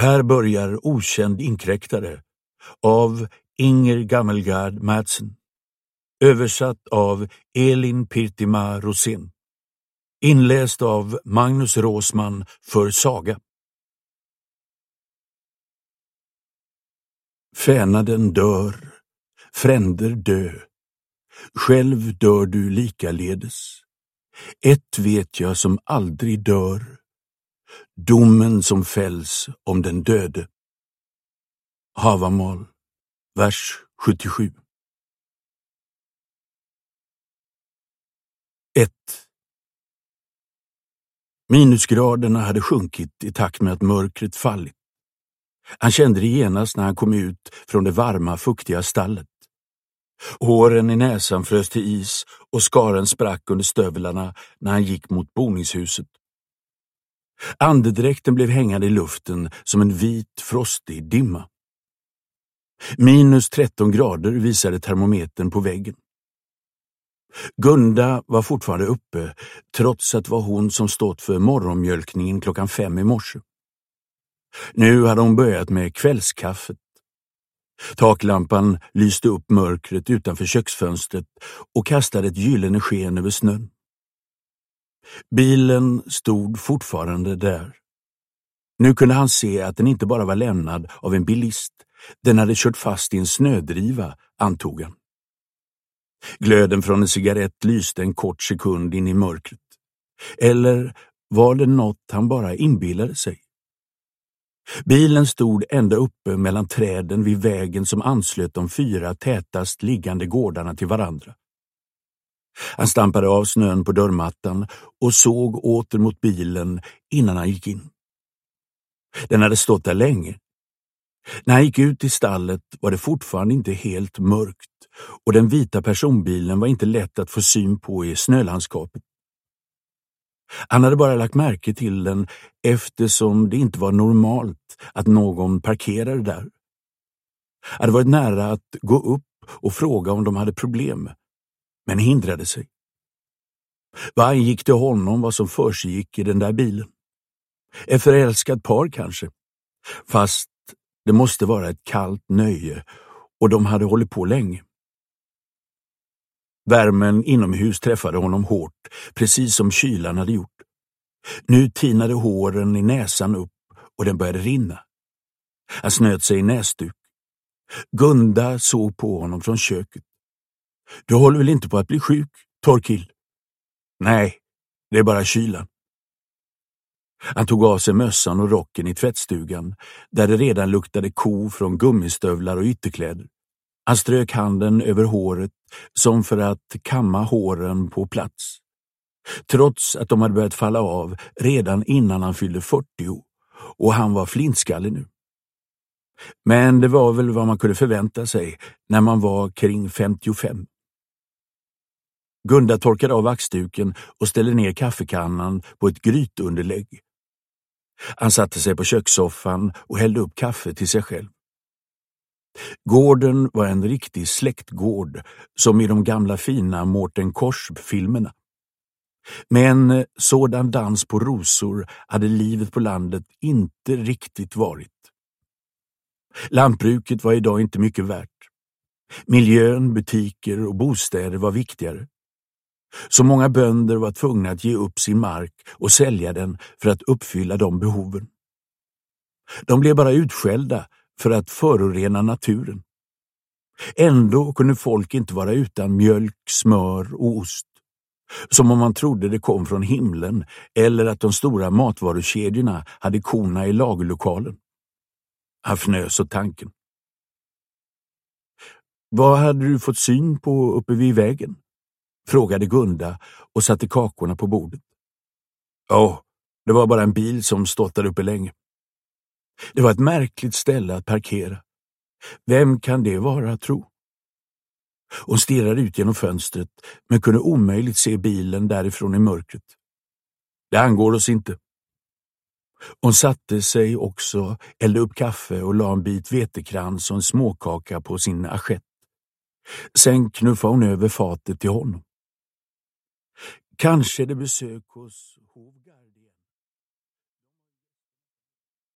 Här börjar Okänd inkräktare av Inger Gammelgard Madsen. Översatt av Elin Pirtima Rosén. Inläst av Magnus Råsman för Saga. Fänaden dör, fränder dö. Själv dör du likaledes. Ett vet jag som aldrig dör. Domen som fälls om den döde. Havamal, vers 77. 1. Minusgraderna hade sjunkit i takt med att mörkret fallit. Han kände det genast när han kom ut från det varma, fuktiga stallet. Håren i näsan frös till is och skaren sprack under stövlarna när han gick mot boningshuset. Andedräkten blev hängande i luften som en vit, frostig dimma. Minus 13 grader visade termometern på väggen. Gunda var fortfarande uppe, trots att det var hon som stått för morgonmjölkningen 5:00 i morse. Nu hade hon börjat med kvällskaffet. Taklampan lyste upp mörkret utanför köksfönstret och kastade ett gyllene sken över snön. Bilen stod fortfarande där. Nu kunde han se att den inte bara var lämnad av en bilist. Den hade kört fast i en snödriva, antog han. Glöden från en cigarett lyste en kort sekund in i mörkret. Eller var det något han bara inbillade sig? Bilen stod ända uppe mellan träden vid vägen som anslöt de 4 tätast liggande gårdarna till varandra. Han stampade av snön på dörrmattan och såg åter mot bilen innan han gick in. Den hade stått där länge. När han gick ut i stallet var det fortfarande inte helt mörkt och den vita personbilen var inte lätt att få syn på i snölandskapet. Han hade bara lagt märke till den eftersom det inte var normalt att någon parkerade där. Han hade varit nära att gå upp och fråga om de hade problem, men hindrade sig. Vad gick till honom vad som försiggick i den där bilen? Ett förälskat par kanske, fast det måste vara ett kallt nöje och de hade hållit på länge. Värmen inomhus träffade honom hårt, precis som kylan hade gjort. Nu tinade håren i näsan upp och den började rinna. Han snöt sig i näsduk. Gunda såg på honom från köket. Du håller väl inte på att bli sjuk, Torkild? Nej, det är bara kylan. Han tog av sig mössan och rocken i tvättstugan, där det redan luktade ko från gummistövlar och ytterkläder. Han strök handen över håret som för att kamma håren på plats. Trots att de hade börjat falla av redan innan han fyllde 40 och han var flintskallig nu. Men det var väl vad man kunde förvänta sig när man var kring 55. Gunda torkade av vaxduken och ställde ner kaffekannan på ett grytunderlägg. Han satte sig på kökssoffan och hällde upp kaffe till sig själv. Gården var en riktig släktgård, som i de gamla fina Mårten Korsb-filmerna. Med en sådan dans på rosor hade livet på landet inte riktigt varit. Lantbruket var idag inte mycket värt. Miljön, butiker och bostäder var viktigare. Så många bönder var tvungna att ge upp sin mark och sälja den för att uppfylla de behoven. De blev bara utskällda för att förorena naturen. Ändå kunde folk inte vara utan mjölk, smör och ost. Som om man trodde det kom från himlen eller att de stora matvarukedjorna hade korna i lagerlokalen. Han fnös åt tanken. Vad hade du fått syn på uppe vid vägen? Frågade Gunda och satte kakorna på bordet. Ja, det var bara en bil som stått där uppe länge. Det var ett märkligt ställe att parkera. Vem kan det vara, tro? Hon stirrade ut genom fönstret men kunde omöjligt se bilen därifrån i mörkret. Det angår oss inte. Hon satte sig också, hällde upp kaffe och la en bit vetekrans och en småkaka på sin assiett. Sen knuffade hon över fatet till honom. Kanske det besök hos...